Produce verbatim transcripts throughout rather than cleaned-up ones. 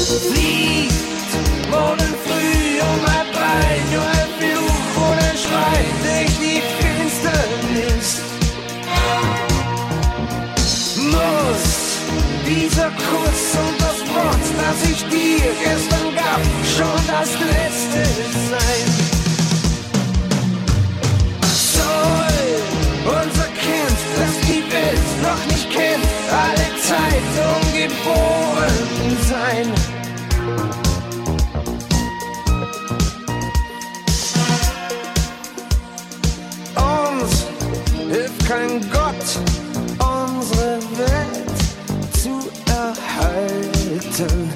Fliegt morgen früh um halb drei, nur ein Fluch oder Schrei durch die Finsternis. Muss dieser Kuss und das Wort, das ich dir gestern gab, schon das letzte sein? Soll unser Kind, das die Welt noch nicht kennt, alle Zeit ungeboren sein? Uns hilft kein Gott, unsere Welt zu erhalten.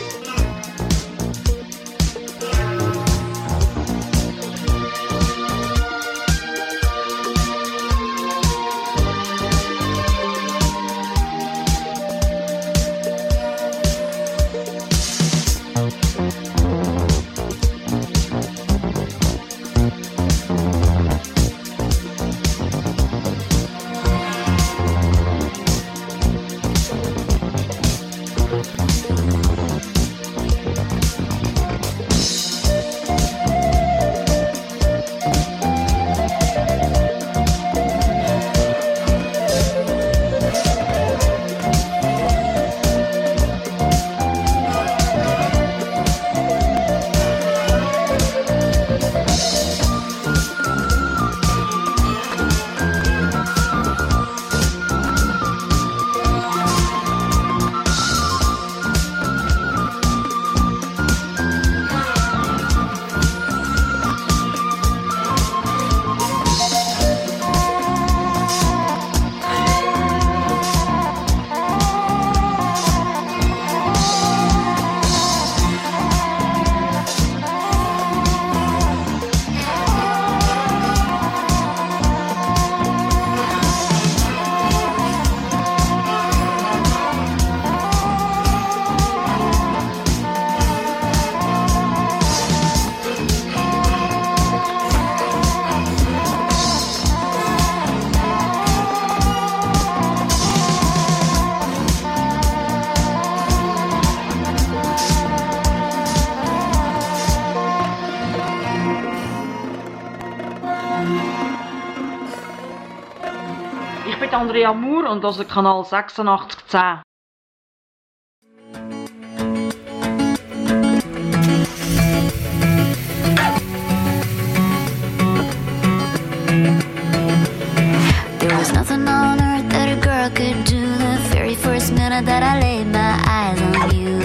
Ich bin Andrea Moore und das ist Kanal sechsundachtzig zehn. There was nothing on earth that a girl could do the very first minute that I laid my eyes on you,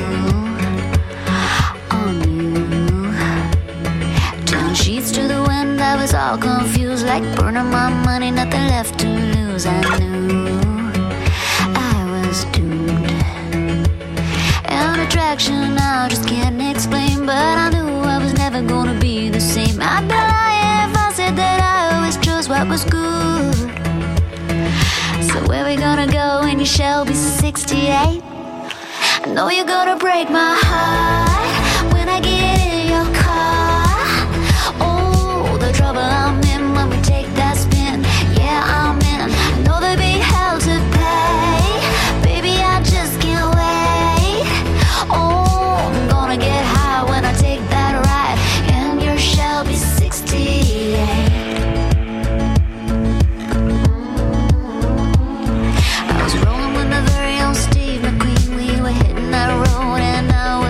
on you. Turning sheets to the wind, I was all confused, like burning my money, nothing left to lose. I knew I was doomed. An attraction I just can't explain, but I knew I was never gonna be the same. I'd be lying if I said that I always chose what was good. So where we gonna go when you shall be sixty-eight? I know you're gonna break my heart when I get in your car. Oh, the trouble I'm in when we take that spin. Yeah, I'm in. I know there'll be hell to pay. Baby, I just can't wait. Oh, I'm gonna get high when I take that ride in your Shelby sixty-eight. I was rolling with my very own Steve McQueen. We were hitting that road and I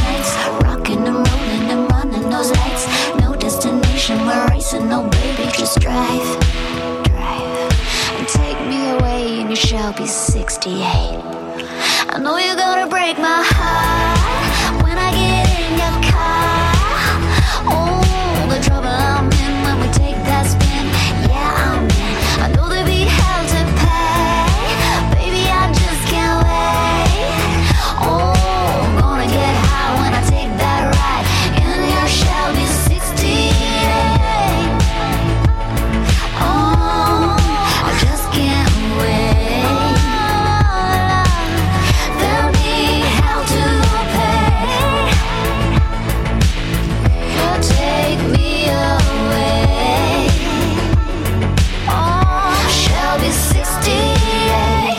nights, rocking and rolling and running those lights. No destination, we're racing, no baby, just drive, drive, and take me away, and you shall be sixty-eight. I know you're gonna break my heart when I get in your car. Oh, the trouble I'm in when we take that spin. Yeah, I'm in. I know there be hell to pay. Baby, I just can't wait. Oh, I'm gonna get high when I take that ride in your Shelby sixty-eight. Oh, I just can't wait. There'll be hell to pay. Take me away. Oh, Shelby sixty-eight.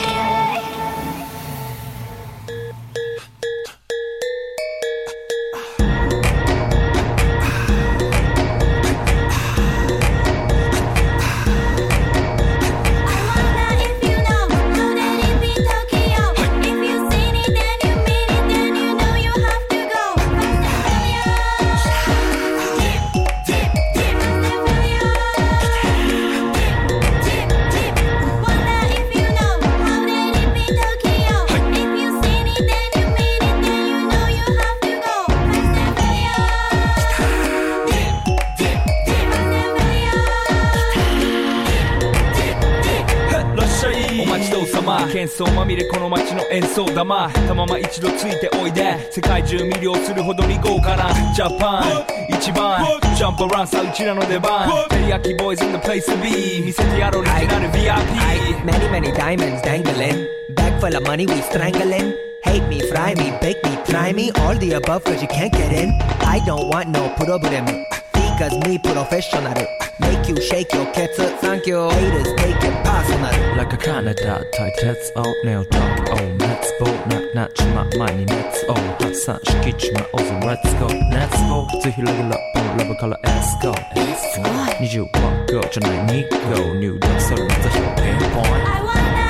喧騒まみれこの街の演奏玉たまま一度ついておいで世界中魅了するほどに豪華なジャパン一番ジャンプアランさうちらの出番テリヤキボーイズ in the place to be 見せてやろうオリジナル ブイアイピー Many many diamonds dangling Bag full of money we strangling Hate me, fry me, bake me, try me All the above cause you can't get in I don't want no problem Because me professional Make you shake your cats up Thank you Haters take it personal Like a Canada 対鉄をネオタックを熱望なくなっちまう前に熱を発散しきっちまおうぞ Let's go Let's go 普通広げラップのラブから Let's go Let's go にじゅうはち go じゃないに go 入力するまた表現ポイント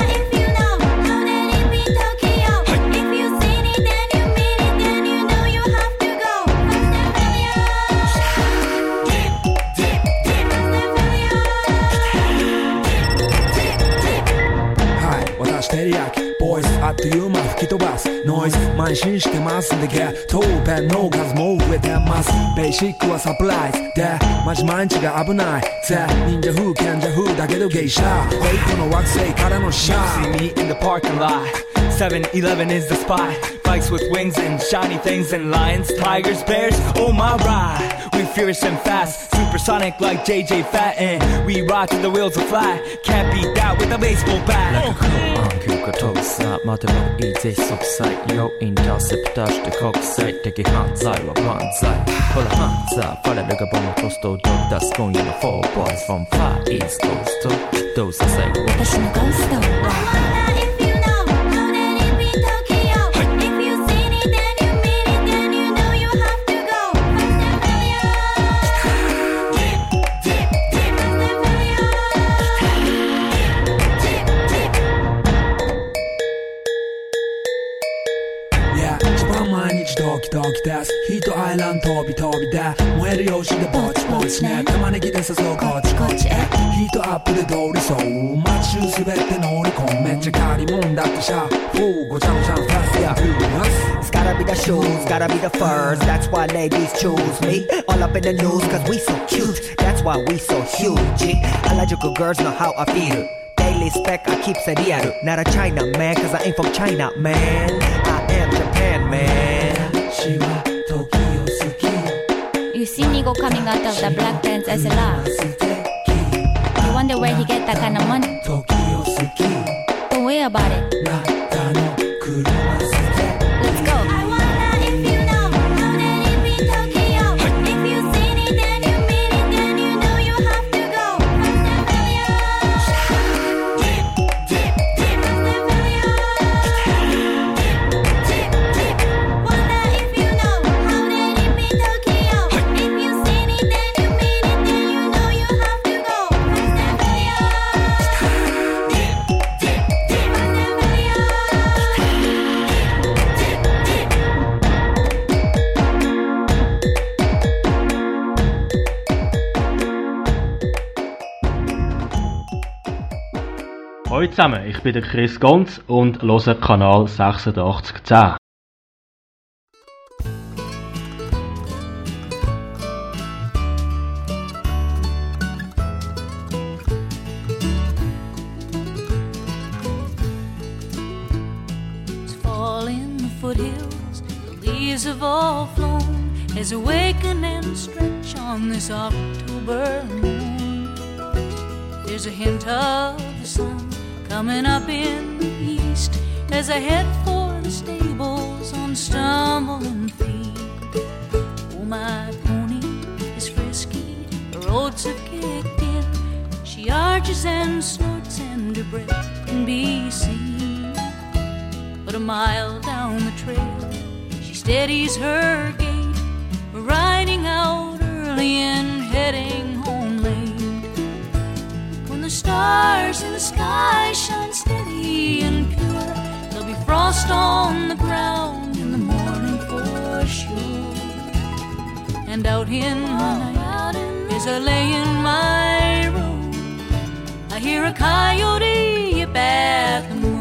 テリヤキボイスあっという間吹き飛ばすノイズ慢心してますんでゲットペンの数も増えてますベーシックはサプライズでマジ毎日が危ないぜ忍者風賢者風だけどゲイシャフェイクの惑星からのシャー See me in the parking lot seven eleven is the spot Bikes with wings and shiny things and lions, tigers, bears, oh my ride We fierce and fast, supersonic like J J Fatten We ride till the wheels are flat Can't beat that with a baseball bat Like a cool on 休暇飛ぶさ待てばいいぜ即歳よインターセプターして国際的犯罪は万歳ほらハンザーファレルがボムコストをドッ出す今夜の four boys from far east coast どうせ最後私のゴーストはドキドキですヒートアイランド飛び飛びで燃える用紙でぼちぼちね玉ねぎで誘うこっちこっちへヒートアップで通りそう街中すべて乗り込むめっちゃ借りもんだってシャフーごちゃごちゃファストやフー It's gotta be the shoes, gotta be the furs That's why ladies choose me All up in the news cause we so cute That's why we so huge Harajuku girls know how I feel Daily spec I keep it real Not a China man cause I ain't from China man I am Japan man You see Nigo coming out of the black pants as a laugh You wonder where he get that kind of money Don't worry about it Let's go Hallo zusammen, ich bin der Chris Gonz und höre Kanal sechsundachtzig zehn. Foothills, the leaves have all flown as awaken and stretch on this October moon. There's a hint of the sun coming up in the east as I head for the stables on stumbling feet. Oh, my pony is frisky, her oats have kicked in. She arches and snorts and her breath can be seen. But a mile down the trail, she steadies her gait, riding out early and heading home late. When the stars in the sky shine steady and pure, there'll be frost on the ground in the morning for sure. And out in the night, as I lay in my room, I hear a coyote yip at the moon.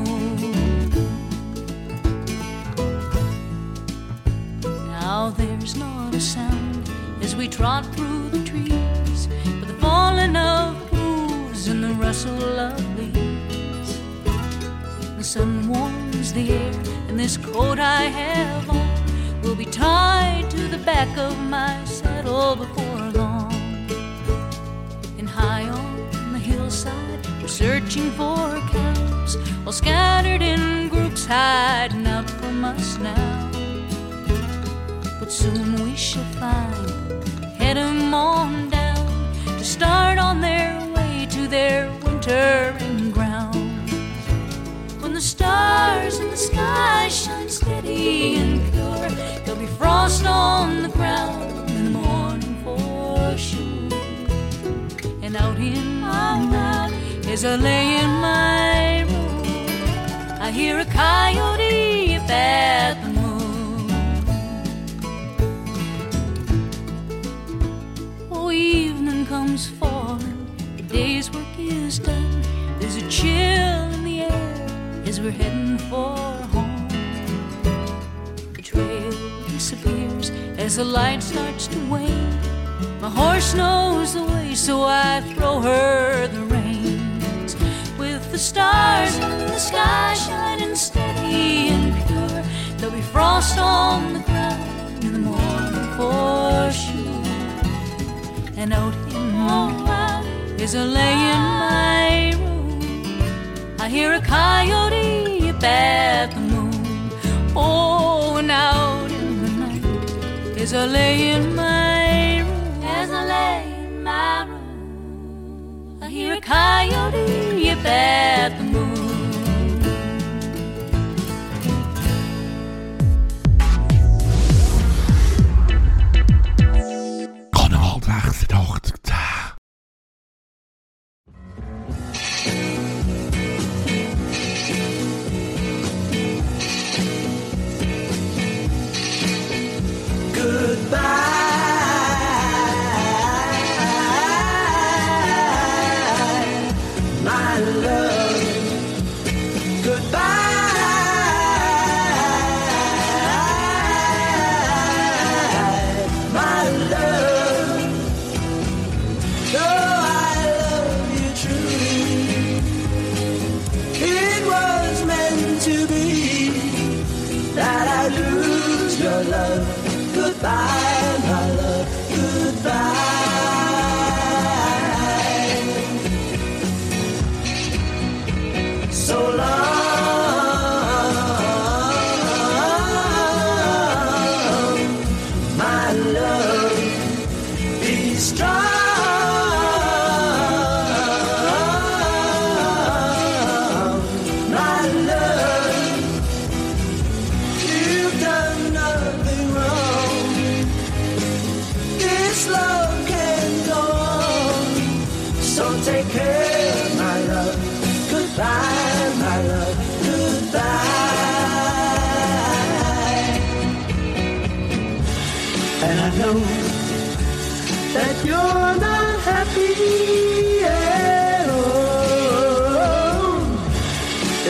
Now there's not a sound as we trot through the trees, but the falling of leaves and the rustle of leaves. The sun warms the air, and this coat I have on will be tied to the back of my saddle before long. And high on the hillside, we're searching for cows, all scattered in groups hiding out from us now. But soon we shall find, head 'em on down, to start on their way to their wintering ground. When the stars in the sky shine steady and pure, there'll be frost on the ground in the morning for sure. And out in my night, as I lay in my room, I hear a coyote yip at the moon. Evening comes falling, the day's work is done. There's a chill in the air as we're heading for home. The trail disappears as the light starts to wane. My horse knows the way, so I throw her the reins. With the stars in the sky shining steady and pure, there'll be frost on the ground in the morning for sure. And out in the night, as I lay in my room, I hear a coyote yip at the moon. Oh, and out in the night, as I lay in my room, as I lay in my room, I hear a coyote yip at the moon.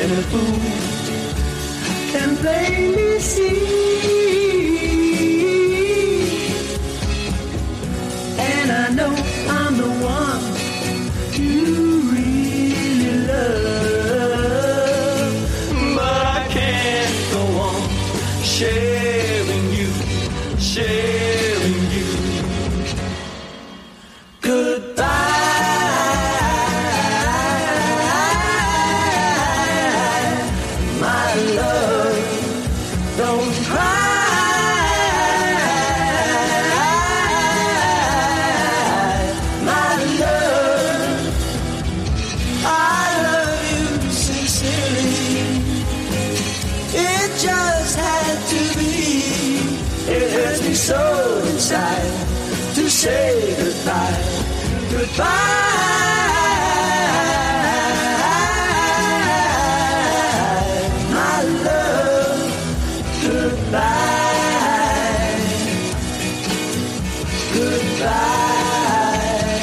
and a fool can plainly see. And I know I'm the one you really love, but I can't go on sharing you, sharing you. Goodbye. So inside to say goodbye, goodbye, my love, goodbye, goodbye,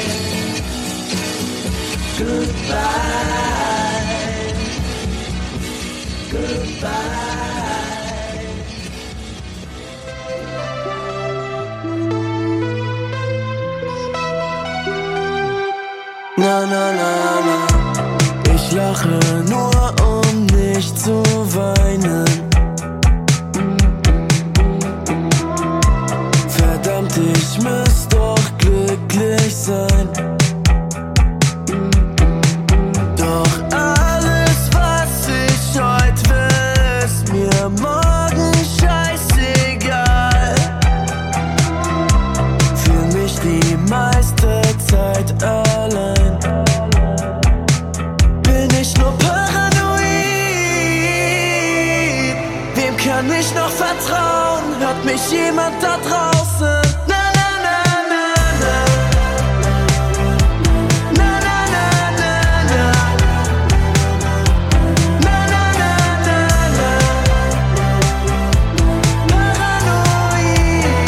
goodbye, goodbye. Na, na, na, na. Ich lache nur, um nicht zu weinen. Verdammt, ich muss doch glücklich sein. Doch alles, was ich heute will, ist mir morgen scheißegal. Fühl mich die meiste Zeit allein. Kann ich noch vertrauen? Hört mich jemand da draußen? Na, na, na, na, na. Na, na, na, na, na. Na, na, na, na, na. Paranoid.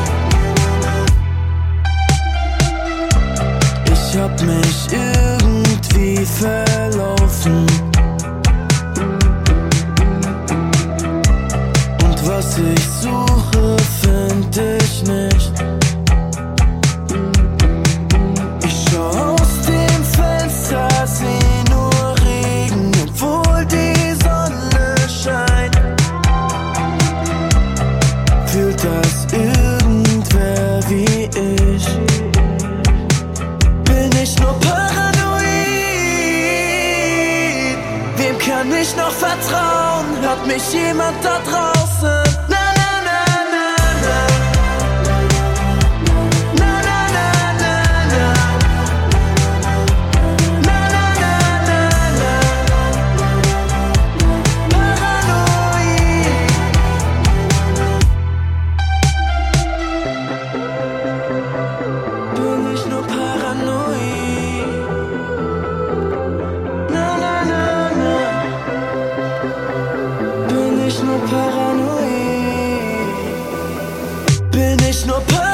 Ich hab mich irgendwie verlaufen. Was ich suche, find ich nicht. Ich schau aus dem Fenster, seh nur Regen, obwohl die Sonne scheint. Fühlt das irgendwer wie ich? Bin ich nur paranoid? Wem kann ich noch vertrauen? Hört mich jemand da draußen? Bin ich nur paranoid?